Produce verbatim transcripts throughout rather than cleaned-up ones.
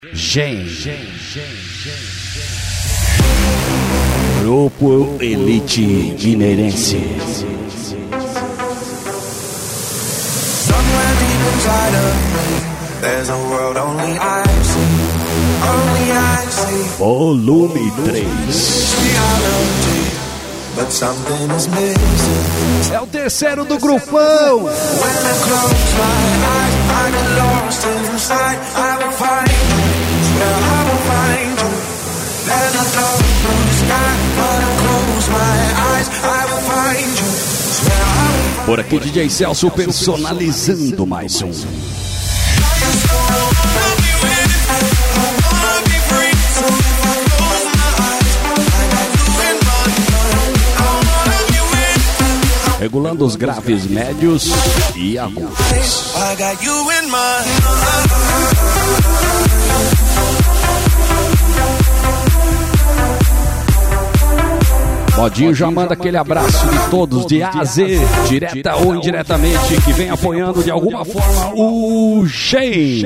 Gen. Grupo Elite Mineirense. Somewhere deep inside of me, there's a world only I see, only I see. Volume três. But something is missing. É o terceiro do grupão. When I close my eyes, I get lost inside. I will find you, where I will find you. There's a dark blue sky. When I close my eyes, I will find you, where I will find you. Por aqui D J Celso personalizando mais um. Regulando os graves, médios e agudos. Modinho já manda aquele abraço de todos, de A a Z, direta ou indiretamente, que vem apoiando de alguma forma o Gen.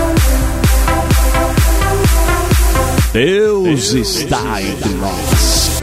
Deus está entre nós.